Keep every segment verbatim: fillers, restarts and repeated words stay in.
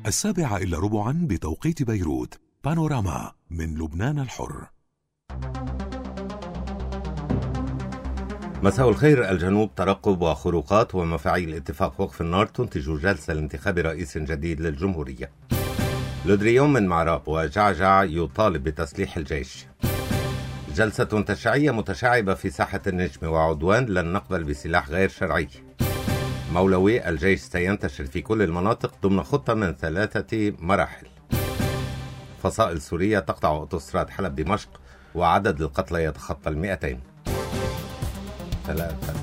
السابعة إلا ربعا بتوقيت بيروت. بانوراما من لبنان الحر. مساء الخير. الجنوب ترقب وخروقات ومفاعيل اتفاق وقف النار تنتج جلسة لانتخاب رئيس جديد للجمهورية. لودريون من معراب وجعجع يطالب بتسليح الجيش. جلسة تشريعية متشعبة في ساحة النجم وعدوان لن نقبل بسلاح غير شرعي. مولوي الجيش سينتشر في كل المناطق ضمن خطة من ثلاثة مراحل. فصائل سورية تقطع أوتوستراد حلب دمشق وعدد القتلى يتخطى المئتين. ثلاثة.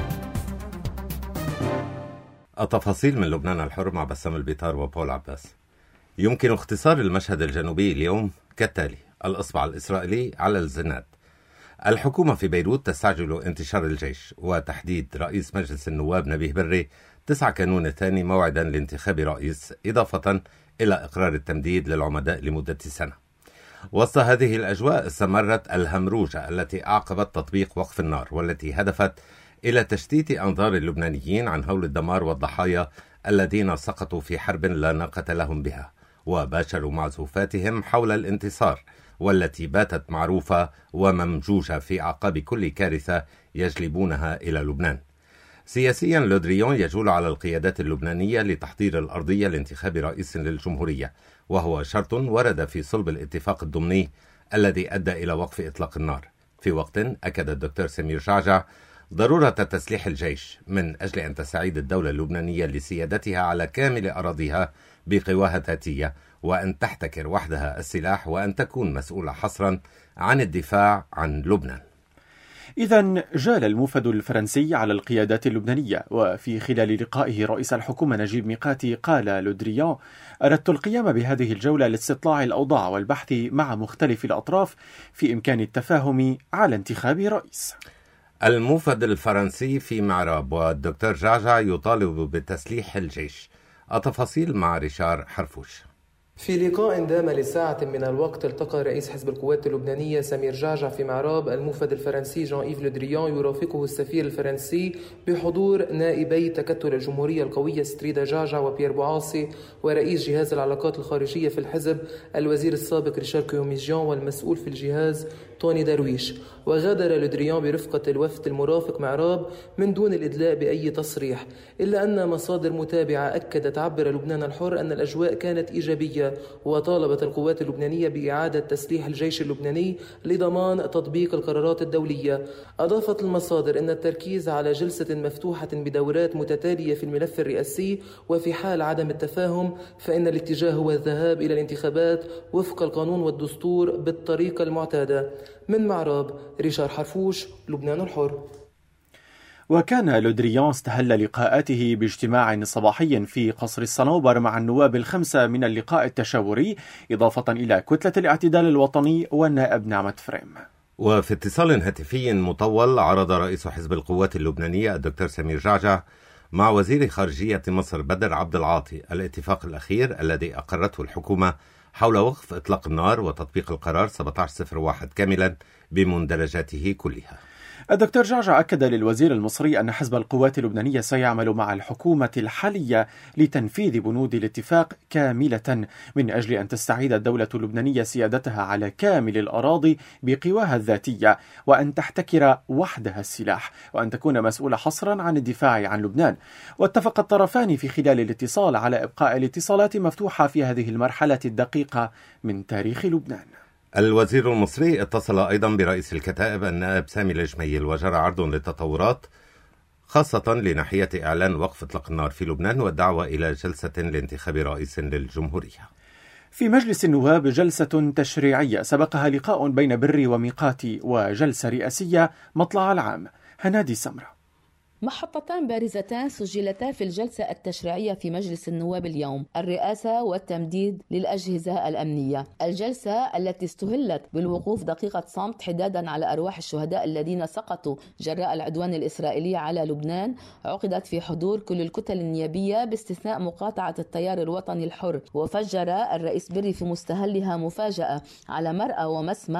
التفاصيل من لبنان الحر مع بسام البيطار وبول عباس. يمكن اختصار المشهد الجنوبي اليوم كالتالي: الإصبع الإسرائيلي على الزناد. الحكومة في بيروت تستعجل انتشار الجيش وتحديد رئيس مجلس النواب نبيه بري تسعة كانون الثاني موعدا لانتخاب رئيس، إضافة إلى إقرار التمديد للعمداء لمدة سنة. وسط هذه الأجواء استمرت الهمروجة التي أعقبت تطبيق وقف النار، والتي هدفت إلى تشتيت أنظار اللبنانيين عن هول الدمار والضحايا الذين سقطوا في حرب لا ناقة لهم بها، وباشروا معزوفاتهم حول الانتصار، والتي باتت معروفة وممجوجة في أعقاب كل كارثة يجلبونها إلى لبنان. سياسيا لودريون يجول على القيادات اللبنانية لتحضير الأرضية لانتخاب رئيس للجمهورية، وهو شرط ورد في صلب الاتفاق الضمني الذي أدى إلى وقف إطلاق النار. في وقت أكد الدكتور سمير جعجع ضرورة تسليح الجيش من أجل أن تستعيد الدولة اللبنانية لسيادتها على كامل أراضيها بقواها الذاتية، وأن تحتكر وحدها السلاح، وأن تكون مسؤولة حصرا عن الدفاع عن لبنان. إذن جال الموفد الفرنسي على القيادات اللبنانية، وفي خلال لقائه رئيس الحكومة نجيب ميقاتي قال لودريون: أردت القيام بهذه الجولة لاستطلاع الأوضاع والبحث مع مختلف الأطراف في إمكان التفاهم على انتخاب رئيس. الموفد الفرنسي في معراب والدكتور جعجع يطالب بتسليح الجيش. التفاصيل مع ريشار حرفوش. في لقاء دام لساعة من الوقت التقى رئيس حزب القوات اللبنانية سمير جعجع في معراب الموفد الفرنسي جان إيف لودريون يرافقه السفير الفرنسي بحضور نائبي تكتل الجمهورية القوية ستريدا جعجع وبيير بوعاصي، ورئيس جهاز العلاقات الخارجية في الحزب الوزير السابق ريشار كوميجيان، والمسؤول في الجهاز توني درويش. وغادر لودريون برفقة الوفد المرافق معراب من دون الإدلاء بأي تصريح، إلا أن مصادر متابعة أكدت عبر لبنان الحر أن الأجواء كانت إيجابية، وطالبت القوات اللبنانية بإعادة تسليح الجيش اللبناني لضمان تطبيق القرارات الدولية. أضافت المصادر أن التركيز على جلسة مفتوحة بدورات متتالية في الملف الرئاسي، وفي حال عدم التفاهم فإن الاتجاه هو الذهاب إلى الانتخابات وفق القانون والدستور بالطريقة المعتادة. من معراب ريشار حرفوش، لبنان الحر. وكان لودريون استهل لقاءاته باجتماع صباحي في قصر الصنوبر مع النواب الخمسة من اللقاء التشاوري، إضافة إلى كتلة الاعتدال الوطني والنائب نعمة فريم. وفي اتصال هاتفي مطول عرض رئيس حزب القوات اللبنانية الدكتور سمير جعجع مع وزير خارجية مصر بدر عبد العاطي الاتفاق الأخير الذي أقرته الحكومة حول وقف إطلاق النار وتطبيق القرار سبعة عشر صفر واحد كاملا بمندرجاته كلها. الدكتور جعجع أكد للوزير المصري أن حزب القوات اللبنانية سيعمل مع الحكومة الحالية لتنفيذ بنود الاتفاق كاملة من أجل أن تستعيد الدولة اللبنانية سيادتها على كامل الأراضي بقواها الذاتية، وأن تحتكر وحدها السلاح، وأن تكون مسؤولة حصرا عن الدفاع عن لبنان. واتفق الطرفان في خلال الاتصال على إبقاء الاتصالات مفتوحة في هذه المرحلة الدقيقة من تاريخ لبنان. الوزير المصري اتصل أيضا برئيس الكتائب النائب سامي الجميل وجرى عرض للتطورات خاصة لناحية إعلان وقف إطلاق النار في لبنان والدعوة إلى جلسة لانتخاب رئيس للجمهورية. في مجلس النواب جلسة تشريعية سبقها لقاء بين بري وميقاتي وجلسة رئاسية مطلع العام. هنادي سمرة. محطتان بارزتان سجلتا في الجلسة التشريعية في مجلس النواب اليوم: الرئاسة والتمديد للأجهزة الأمنية. الجلسة التي استهلت بالوقوف دقيقة صمت حدادا على أرواح الشهداء الذين سقطوا جراء العدوان الإسرائيلي على لبنان عقدت في حضور كل الكتل النيابية باستثناء مقاطعة التيار الوطني الحر. وفجر الرئيس بري في مستهلها مفاجأة على مرأى ومسمع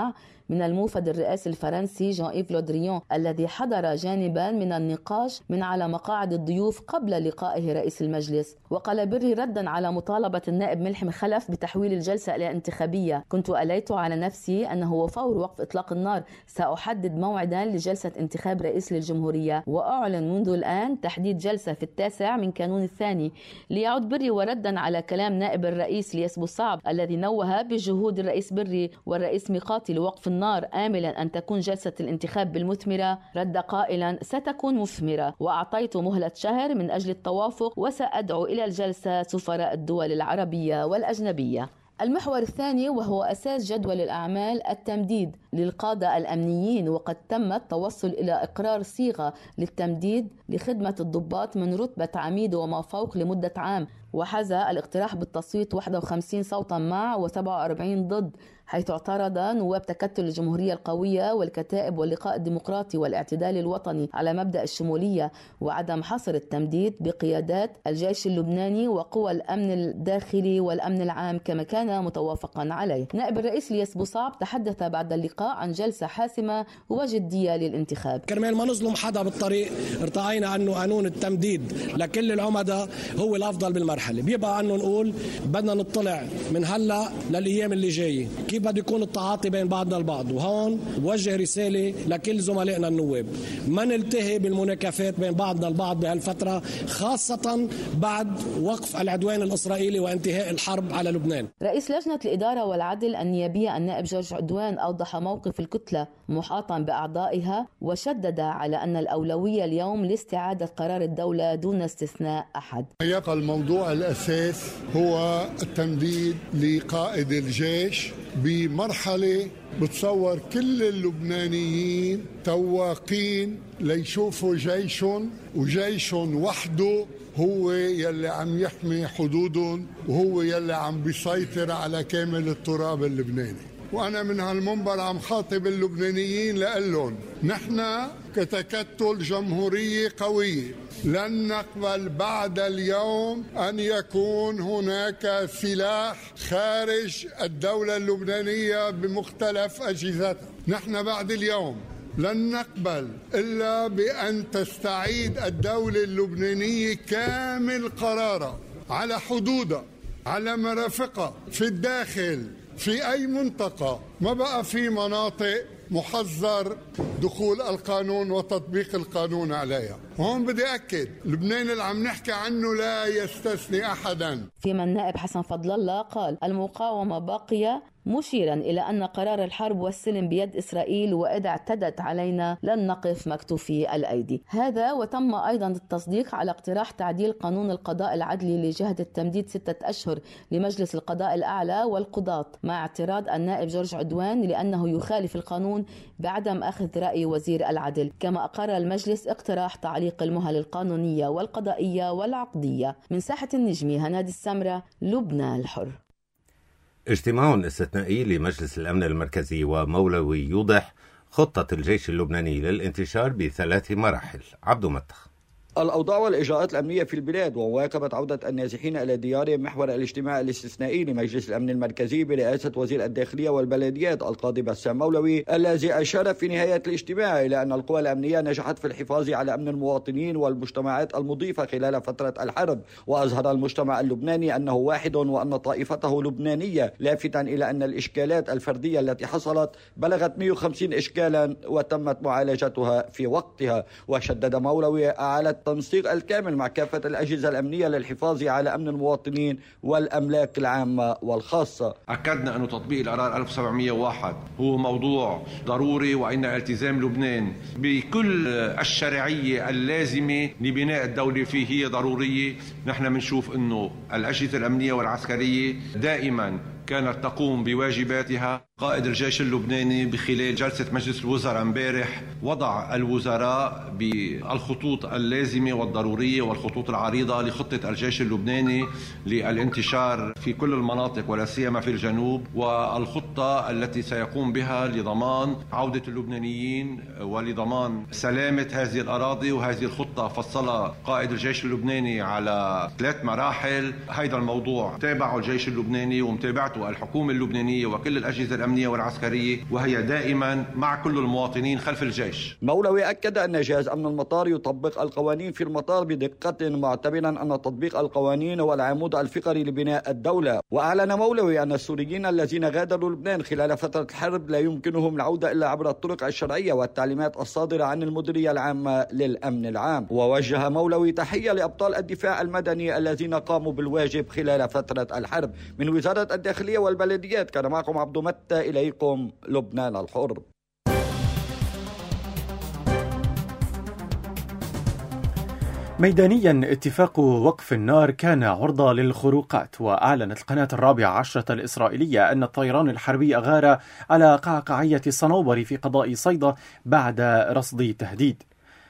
من الموفد الرئاسي الفرنسي جان إيف لو دريون الذي حضر جانبا من النقاش من على مقاعد الضيوف قبل لقائه رئيس المجلس. وقال بري ردا على مطالبة النائب ملحم خلف بتحويل الجلسة إلى انتخابية: كنت أليت على نفسي أنه وفور وقف إطلاق النار سأحدد موعدا لجلسة انتخاب رئيس للجمهورية، وأعلن منذ الآن تحديد جلسة في التاسع من كانون الثاني. ليعود بري وردا على كلام نائب الرئيس لياس بوصعب الذي نوه بجهود الرئيس بري والرئيس ميقاتي لوقف النار آملا أن تكون جلسة الانتخاب بالمثمرة، رد قائلا: ستكون مثمرة، وأعطيت مهلة شهر من أجل التوافق، وسأدعو إلى الجلسة سفراء الدول العربية والأجنبية. المحور الثاني وهو أساس جدول الأعمال التمديد للقادة الأمنيين، وقد تم التوصل إلى إقرار صيغة للتمديد لخدمة الضباط من رتبة عميد وما فوق لمدة عام، وحاز الاقتراح بالتصويت واحد وخمسين صوتا مع وسبعة وأربعين ضد، حيث اعترض نواب تكتل الجمهورية القوية والكتائب واللقاء الديمقراطي والاعتدال الوطني على مبدأ الشمولية وعدم حصر التمديد بقيادات الجيش اللبناني وقوى الأمن الداخلي والأمن العام كما كان متوافقا عليه. نائب الرئيس لياس بوصعب تحدث بعد اللقاء عن جلسة حاسمة وجدية للانتخاب. كرمال ما نظلم حدا بالطريق ارتعينا أنه قانون التمديد لكل العمداء هو الأفضل بالمرحلة، بيبقى أنه نقول بدنا نطلع من هلأ للأيام اللي جاية كيف بده يكون التعاطي بين بعضنا البعض. وهون وجه رسالة لكل زملائنا النواب: ما نلتهي بالمناكفات بين بعضنا البعض بهالفترة، خاصة بعد وقف العدوان الإسرائيلي وانتهاء الحرب على لبنان. رئيس لجنة الإدارة والعدل النيابية النائب جورج عدوان أوضح موقف الكتلة محاطا بأعضائها، وشدد على أن الأولوية اليوم لاستعادة قرار الدولة دون استثناء أحد. يبقى الموضوع الأساس هو التمديد لقائد الجيش بمرحلة بتصور كل اللبنانيين تواقين ليشوفوا جيشهم، وجيش وحده هو يلي عم يحمي حدودهم، وهو يلي عم بيسيطر على كامل التراب اللبناني. وأنا من هالمنبر عم خاطب اللبنانيين لقلهم: نحن كتكتل جمهورية قوية لن نقبل بعد اليوم أن يكون هناك سلاح خارج الدولة اللبنانية بمختلف أجهزتها. نحن بعد اليوم لن نقبل إلا بأن تستعيد الدولة اللبنانية كامل قرارها على حدودها، على مرافقها، في الداخل، في أي منطقة. ما بقى في مناطق محظر دخول القانون وتطبيق القانون عليها. وهون بدي أكد: لبنان اللي عم نحكي عنه لا يستثني أحدا. فيما النائب حسن فضل الله قال: المقاومة باقية، مشيرا إلى أن قرار الحرب والسلم بيد إسرائيل، وإذا اعتدت علينا لن نقف مكتوفي الأيدي. هذا وتم أيضا التصديق على اقتراح تعديل قانون القضاء العدلي لجهة التمديد ستة أشهر لمجلس القضاء الأعلى والقضاة، مع اعتراض النائب جورج عدوان لأنه يخالف القانون بعدم أخذ رأي وزير العدل. كما أقر المجلس اقتراح تعليق المهل القانونية والقضائية والعقدية. من ساحة النجمي، هنادي السمرة، لبنان الحر. اجتماع استثنائي لمجلس الأمن المركزي ومولوي يوضح خطة الجيش اللبناني للانتشار بثلاث مراحل. عبدو متخ. الأوضاع والإجراءات الأمنية في البلاد ومواكبة عودة النازحين إلى ديارهم محور الاجتماع الاستثنائي لمجلس الأمن المركزي برئاسة وزير الداخلية والبلديات القاضي بسام مولوي، الذي أشار في نهاية الاجتماع إلى أن القوى الأمنية نجحت في الحفاظ على أمن المواطنين والمجتمعات المضيفة خلال فترة الحرب. وأظهر المجتمع اللبناني أنه واحد وأن طائفته لبنانية، لافتاً إلى أن الإشكالات الفردية التي حصلت بلغت مئة وخمسين إشكالاً وتمت معالجتها في وقتها. وشدد مولوي على التنسيق الكامل مع كافة الأجهزة الأمنية للحفاظ على أمن المواطنين والأملاك العامة والخاصة. أكدنا أن تطبيق القرار ألف وسبعمئة وواحد هو موضوع ضروري، وأن التزام لبنان بكل الشرعية اللازمة لبناء الدولة فيه هي ضرورية. نحن بنشوف أنه الأجهزة الأمنية والعسكرية دائما كانت تقوم بواجباتها. قائد الجيش اللبناني بخلال جلسة مجلس الوزراء امبارح وضع الوزراء بالخطوط اللازمة والضرورية والخطوط العريضة لخطة الجيش اللبناني للانتشار في كل المناطق ولا سيما في الجنوب، والخطة التي سيقوم بها لضمان عودة اللبنانيين ولضمان سلامة هذه الأراضي. وهذه الخطة فصلها قائد الجيش اللبناني على ثلاث مراحل. هذا الموضوع تابعه الجيش اللبناني ومتابعته دفعته الحكومة اللبنانية وكل الأجهزة الأمنية والعسكرية، وهي دائما مع كل المواطنين خلف الجيش. مولوي أكد أن جهاز أمن المطار يطبق القوانين في المطار بدقة، معتبرا أن تطبيق القوانين هو العمود الفقري لبناء الدولة. وأعلن مولوي أن السوريين الذين غادروا لبنان خلال فترة الحرب لا يمكنهم العودة إلا عبر الطرق الشرعية والتعليمات الصادرة عن المديرية العامة للأمن العام. ووجه مولوي تحية لأبطال الدفاع المدني الذين قاموا بالواجب خلال فترة الحرب. من وزارة الداخلية والبلديات كان معكم عبد متى، إليكم لبنان الحر. ميدانيا اتفاق وقف النار كان عرضة للخروقات، وأعلنت القناة الرابعة عشرة الإسرائيلية أن الطيران الحربي أغار على قعقعية الصنوبر في قضاء صيدا بعد رصد تهديد.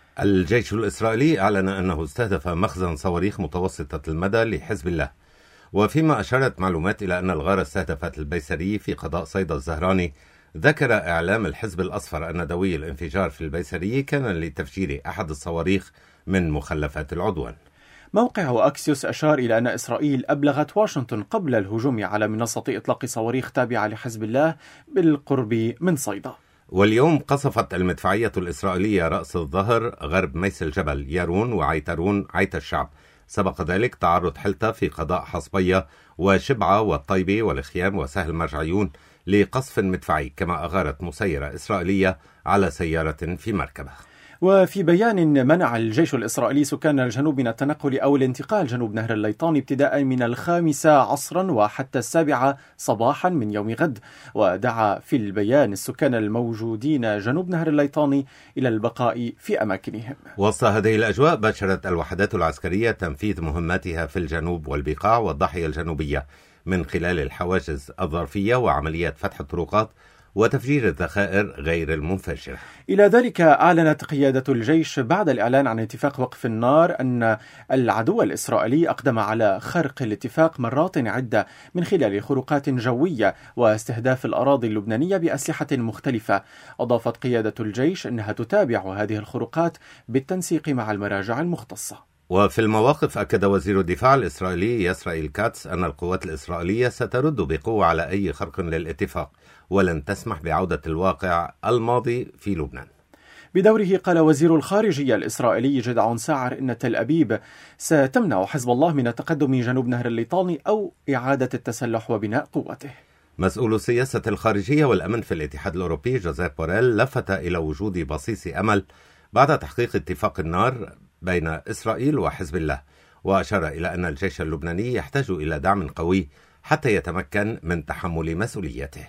الجيش الإسرائيلي أعلن أنه استهدف مخزن صواريخ متوسطة المدى لحزب الله، وفيما أشارت معلومات إلى أن الغارة استهدفت البيسري في قضاء صيدا الزهراني. ذكر إعلام الحزب الأصفر أن دوي الانفجار في البيسري كان لتفجير أحد الصواريخ من مخلفات العدوان. موقع أكسيوس أشار إلى أن إسرائيل أبلغت واشنطن قبل الهجوم على منصة إطلاق صواريخ تابعة لحزب الله بالقرب من صيدا. واليوم قصفت المدفعية الإسرائيلية رأس الظهر غرب ميس الجبل يارون وعيترون عيت الشعب. سبق ذلك تعرض حلتا في قضاء حصبية وشبعة والطيبة والخيام وسهل مرجعيون لقصف مدفعي، كما أغارت مسيرة إسرائيلية على سيارة في مركبة. وفي بيان منع الجيش الإسرائيلي سكان الجنوب من التنقل أو الانتقال جنوب نهر الليطاني ابتداء من الخامسة عصرا وحتى السابعة صباحا من يوم غد. ودعا في البيان السكان الموجودين جنوب نهر الليطاني إلى البقاء في أماكنهم. وسط هذه الأجواء باشرت الوحدات العسكرية تنفيذ مهماتها في الجنوب والبقاع والضاحية الجنوبية من خلال الحواجز الظرفية وعمليات فتح الطرقات وتفجير الذخائر غير المنفجرة. إلى ذلك أعلنت قيادة الجيش بعد الإعلان عن اتفاق وقف النار أن العدو الإسرائيلي أقدم على خرق الاتفاق مرات عدة من خلال خروقات جوية واستهداف الأراضي اللبنانية بأسلحة مختلفة. أضافت قيادة الجيش أنها تتابع هذه الخروقات بالتنسيق مع المراجع المختصة. وفي المواقف أكد وزير الدفاع الإسرائيلي يسرائيل كاتس أن القوات الإسرائيلية سترد بقوة على أي خرق للاتفاق ولن تسمح بعودة الواقع الماضي في لبنان. بدوره قال وزير الخارجية الإسرائيلي جدعون ساعر إن تل أبيب ستمنع حزب الله من التقدم جنوب نهر الليطاني أو إعادة التسلح وبناء قوته. مسؤول السياسة الخارجية والأمن في الاتحاد الأوروبي جوزيف بوريل لفت إلى وجود بصيص أمل بعد تحقيق اتفاق النار بين إسرائيل وحزب الله، وأشار إلى أن الجيش اللبناني يحتاج إلى دعم قوي حتى يتمكن من تحمل مسؤوليته.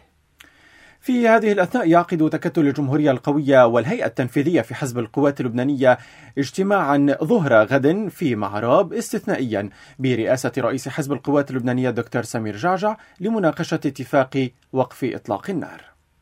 في هذه الأثناء يعقد تكتل الجمهورية القوية والهيئة التنفيذية في حزب القوات اللبنانية اجتماعا ظهر غد في معراب استثنائيا برئاسة رئيس حزب القوات اللبنانية الدكتور سمير جعجع لمناقشة اتفاق وقف إطلاق النار.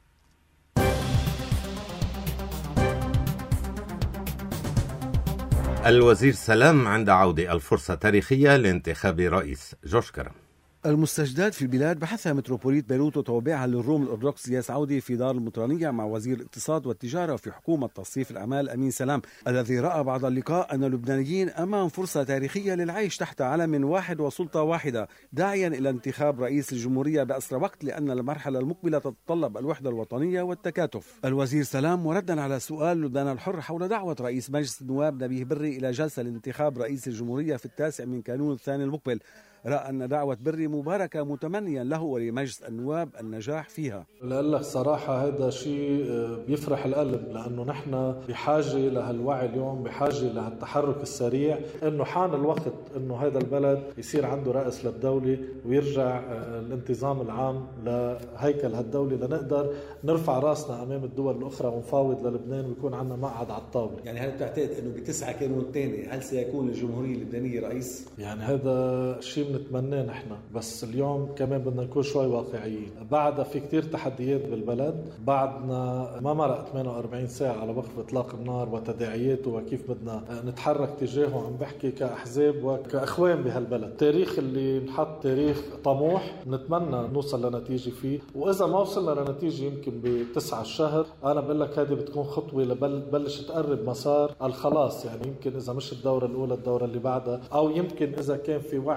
الوزير سلام عند عودة الفرصة تاريخية لانتخاب رئيس. جورج كرم. المستجدات في البلاد بحثها متروبوليت بيروت وتوابعها للروم الأرثوذكس ياس عودي في دار المطرانية مع وزير الاقتصاد والتجارة في حكومة تصريف الأعمال أمين سلام، الذي رأى بعد اللقاء أن اللبنانيين أمام فرصة تاريخية للعيش تحت علم واحد وسلطة واحدة، داعيا إلى انتخاب رئيس الجمهورية بأسرع وقت لأن المرحلة المقبلة تتطلب الوحدة الوطنية والتكاتف. الوزير سلام وردا على سؤال لبنان الحر حول دعوة رئيس مجلس النواب نبيه بري إلى جلسة لانتخاب رئيس الجمهورية في التاسع من كانون الثاني المقبل، رأى أن دعوة بري مباركة متمنيا له ولمجلس النواب النجاح فيها. لأقول لك صراحة هذا شيء بيفرح القلب، لأنه نحن بحاجة لهالوعي اليوم، بحاجة لهالتحرك السريع، أنه حان الوقت أنه هذا البلد يصير عنده رئيس للدولة ويرجع الانتظام العام لهيكل هالدولة لنقدر نرفع راسنا أمام الدول الأخرى ونفاوض للبنان ويكون عندنا مقعد على الطاولة. يعني هل تعتقد أنه بتسعة كانون الثاني هل سيكون الجمهورية اللبنانية رئيس؟ يعني هذا شيء نتمناه نحن، بس اليوم كمان بدنا نكون شوي واقعيين. بعدها في كتير تحديات بالبلد، بعدنا ما مرق ثمانية وأربعين ساعة على وقف إطلاق النار وتداعياته وكيف بدنا نتحرك تجاهه. عم بحكي كأحزاب وكأخوان بهالبلد. التاريخ اللي نحط تاريخ طموح نتمنى نوصل لنتيجة فيه، وإذا ما وصلنا لنتيجة يمكن بتسعة الشهر أنا بقول لك هذه بتكون خطوة لبلش تقرب مسار الخلاص. يعني يمكن إذا مش الدورة الأولى الدورة اللي بعدها، أو يمكن إذا كان في وعي كامل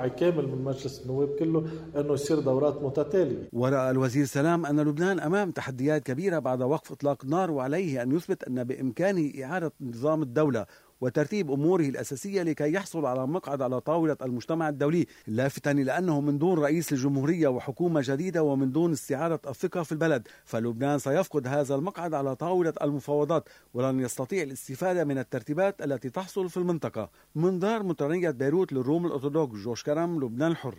من مجلس النواب كله أنه يصير دورات متتالية. ورأى الوزير سلام أن لبنان أمام تحديات كبيرة بعد وقف إطلاق النار، وعليه أن يثبت أن بإمكانه إعادة نظام الدولة وترتيب أموره الأساسية لكي يحصل على مقعد على طاولة المجتمع الدولي، لافتا إلى أنه من دون رئيس الجمهورية وحكومة جديدة ومن دون استعادة الثقة في البلد فلبنان سيفقد هذا المقعد على طاولة المفاوضات ولن يستطيع الاستفادة من الترتيبات التي تحصل في المنطقة. من دار مطرانية بيروت للروم الأرثوذكس، جوش كرم، لبنان الحر.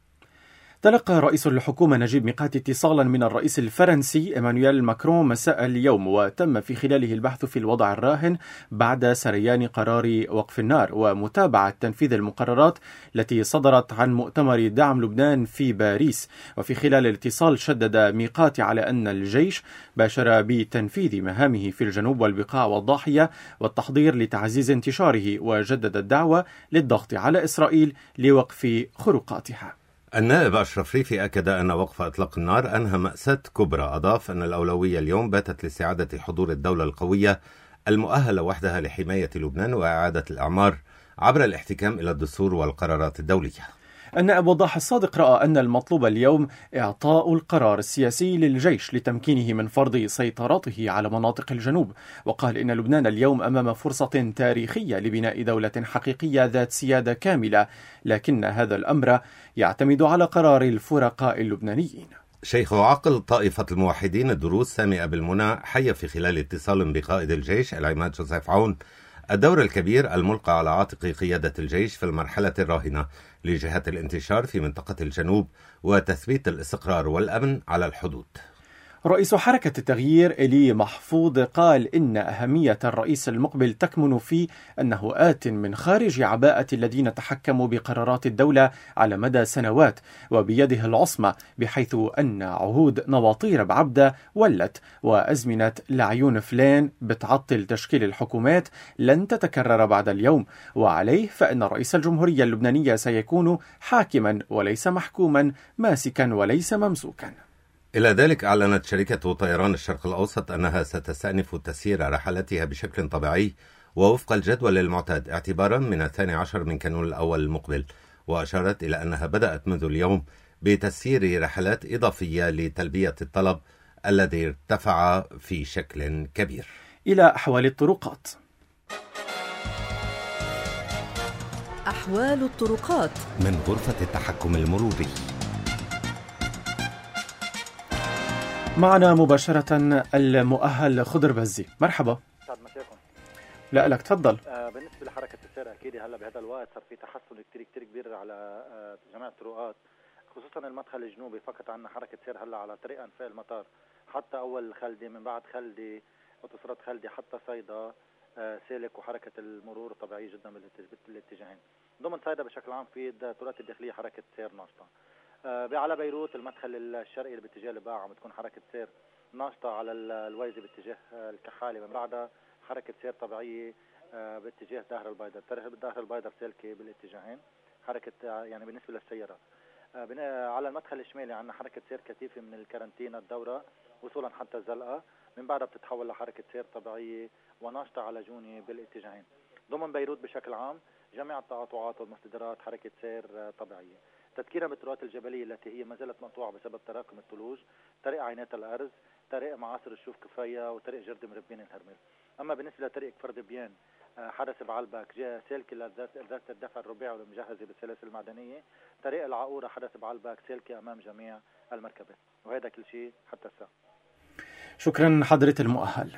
تلقى رئيس الحكومة نجيب ميقاتي اتصالا من الرئيس الفرنسي إيمانويل ماكرون مساء اليوم، وتم في خلاله البحث في الوضع الراهن بعد سريان قرار وقف النار ومتابعة تنفيذ المقررات التي صدرت عن مؤتمر دعم لبنان في باريس. وفي خلال الاتصال شدد ميقاتي على أن الجيش باشر بتنفيذ مهامه في الجنوب والبقاع والضاحية والتحضير لتعزيز انتشاره، وجدد الدعوة للضغط على إسرائيل لوقف خروقاتها. النائب أشرف ريفي أكد أن وقف إطلاق النار أنهى مأساة كبرى. أضاف أن الأولوية اليوم باتت لاستعادة حضور الدولة القوية المؤهلة وحدها لحماية لبنان وإعادة الأعمار عبر الاحتكام إلى الدستور والقرارات الدولية. النائب وضاح الصادق رأى أن المطلوب اليوم إعطاء القرار السياسي للجيش لتمكينه من فرض سيطرته على مناطق الجنوب، وقال إن لبنان اليوم أمام فرصة تاريخية لبناء دولة حقيقية ذات سيادة كاملة، لكن هذا الأمر يعتمد على قرار الفرقاء اللبنانيين. شيخ عقل طائفة الموحدين الدروز سامي أبو المنى حي في خلال اتصال بقائد الجيش العماد جوزيف عون الدور الكبير الملقى على عاتق قيادة الجيش في المرحلة الراهنة لجهات الانتشار في منطقة الجنوب وتثبيت الاستقرار والأمن على الحدود. رئيس حركة التغيير إلي محفوظ قال إن أهمية الرئيس المقبل تكمن في أنه آت من خارج عباءة الذين تحكموا بقرارات الدولة على مدى سنوات وبيده العصمة، بحيث أن عهود نواطير بعبدة ولت وأزمنة لعيون فلان بتعطل تشكيل الحكومات لن تتكرر بعد اليوم، وعليه فإن رئيس الجمهورية اللبنانية سيكون حاكما وليس محكوما، ماسكا وليس ممسوكا. إلى ذلك أعلنت شركة طيران الشرق الأوسط أنها ستستأنف تسيير رحلاتها بشكل طبيعي ووفق الجدول المعتاد اعتبارا من الثاني عشر من كانون الأول المقبل، وأشارت إلى أنها بدأت منذ اليوم بتسيير رحلات إضافية لتلبية الطلب الذي ارتفع في شكل كبير. إلى أحوال الطرقات. أحوال الطرقات من غرفة التحكم المروري. معنا مباشرة المؤهل خضر بزي. مرحبا. سعد مساكم. لا لك تفضل. آه بالنسبة لحركة السير أكيد هلا بهذا الوقت صار في تحسن كتير كتير كبير على آه جميع الطرقات، خصوصا المدخل الجنوبي. فقط عنا حركة سير هلا على طريق أنفاق المطار حتى أول خلدي، من بعد خلدي وتصرت خلدي حتى صيدا آه سالك، وحركة المرور طبيعية جدا بالاتجاهين. ضمن صيدا بشكل عام في الطرقات الداخلية حركة سير ناشطة. آه على بيروت المدخل الشرقي اللي باتجاه الباعة عم تكون حركة سير ناشطة، على الويزي باتجاه الكحالي من بعدها حركة سير طبيعية آه باتجاه دهر البيضر. دهر البيضر سالكة بالاتجاهين حركة آه يعني بالنسبة للسيارات. آه على المدخل الشمالي عندنا حركة سير كثيفة من الكارنتينا الدورة وصولا حتى الزلقة، من بعدها بتتحول لحركة سير طبيعية وناشطة على جوني بالاتجاهين. ضمن بيروت بشكل عام جميع التقاطعات والمصدرات حركة سير آه طبيعية. تذكيرا بالطرقات الجبلية التي هي ما زالت مقطوعة بسبب تراكم الثلوج، طريق عينات الأرز، طريق معاصر الشوف كفاية، وطريق جرد مربين الهرمل. أما بالنسبة لطريق كفر دبيان حدث بعلبك جاء سالكة لذات الدفع الرباعي والمجهزة بالسلاسل المعدنية، طريق العقورة حدث بعلبك سالكة أمام جميع المركبات. وهذا كل شيء حتى الساعة. شكرا حضرة المؤهل.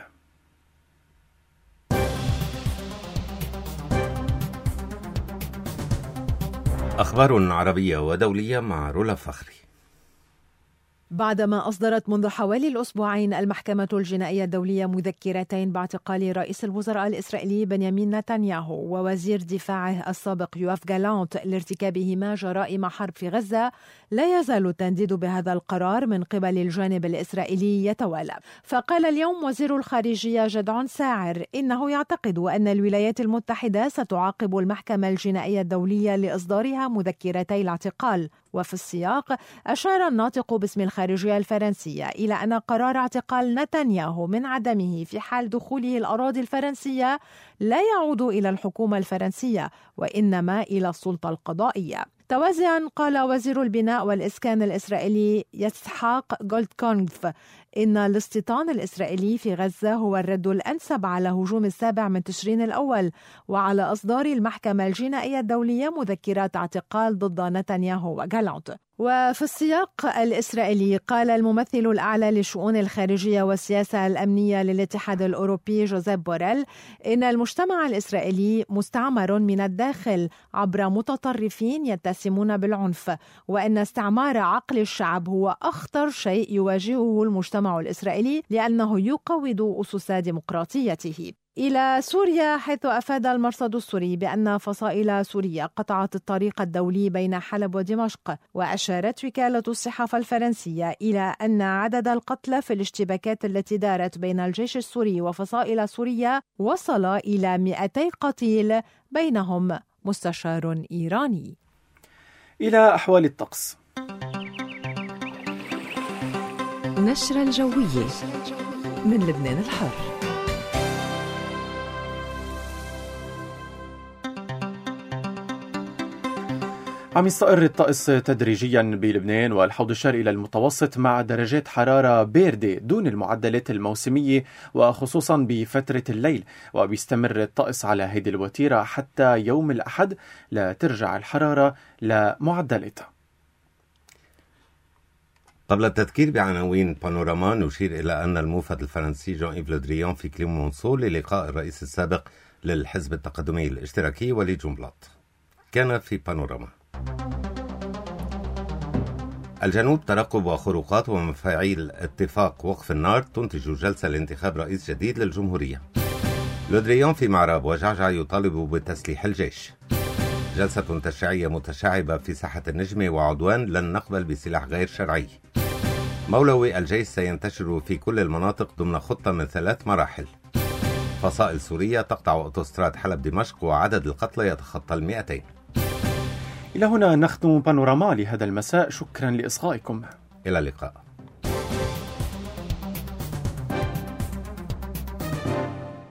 أخبار عربية ودولية مع رولا فخري. بعدما أصدرت منذ حوالي الأسبوعين المحكمة الجنائية الدولية مذكرتين باعتقال رئيس الوزراء الإسرائيلي بنيامين نتنياهو ووزير دفاعه السابق يوآف جالانت لارتكابهما جرائم حرب في غزة، لا يزال التنديد بهذا القرار من قبل الجانب الإسرائيلي يتوالى. فقال اليوم وزير الخارجية جدعون ساعر إنه يعتقد أن الولايات المتحدة ستعاقب المحكمة الجنائية الدولية لإصدارها مذكرتي الاعتقال. وفي السياق أشار الناطق باسم الخارجية الفرنسية إلى أن قرار اعتقال نتنياهو من عدمه في حال دخوله الأراضي الفرنسية لا يعود إلى الحكومة الفرنسية وإنما إلى السلطة القضائية. توازيا قال وزير البناء والإسكان الإسرائيلي يسحاق جولدكونغ إن الاستيطان الإسرائيلي في غزة هو الرد الأنسب على هجوم السابع من تشرين الأول وعلى إصدار المحكمة الجنائية الدولية مذكرات اعتقال ضد نتنياهو وجالانت. وفي السياق الإسرائيلي قال الممثل الأعلى للشؤون الخارجية والسياسة الأمنية للاتحاد الأوروبي جوزيف بوريل إن المجتمع الإسرائيلي مستعمر من الداخل عبر متطرفين يتسمون بالعنف، وأن استعمار عقل الشعب هو أخطر شيء يواجهه المجتمع الإسرائيلي لأنه يقوض أسس ديمقراطيته. إلى سوريا، حيث أفاد المرصد السوري بأن فصائل سوريا قطعت الطريق الدولي بين حلب ودمشق، وأشارت وكالة الصحافة الفرنسية إلى أن عدد القتلى في الاشتباكات التي دارت بين الجيش السوري وفصائل سوريا وصل إلى مئتي قتيل، بينهم مستشار إيراني. إلى أحوال الطقس. نشرة الجوية من لبنان الحر. عم يستقر الطقس تدريجيا بلبنان والحوض الشرقي للمتوسط مع درجات حرارة باردة دون المعدلات الموسمية وخصوصا بفترة الليل، وبيستمر الطقس على هيدي الوتيرة حتى يوم الأحد لا ترجع الحرارة لمعدلاتها. قبل التذكير بعناوين بانوراما، نشير إلى أن الموفد الفرنسي جان إيف لو دريان في كليمونسو للقاء الرئيس السابق للحزب التقدمي الاشتراكي وليد جنبلاط. كان في بانوراما: الجنوب ترقب وخروقات ومفاعيل اتفاق وقف النار تنتج جلسة لانتخاب رئيس جديد للجمهورية. لودريان في معراب وجعجع يطالب بتسليح الجيش. جلسة تشريعية متشعبة في ساحة النجمة وعدوان لن نقبل بسلاح غير شرعي. مولوي: الجيش سينتشر في كل المناطق ضمن خطة من ثلاث مراحل. فصائل سورية تقطع أوتوستراد حلب دمشق وعدد القتلى يتخطى المئتين. إلى هنا نختم بانوراما لهذا المساء، شكرا لإصغائكم. إلى اللقاء.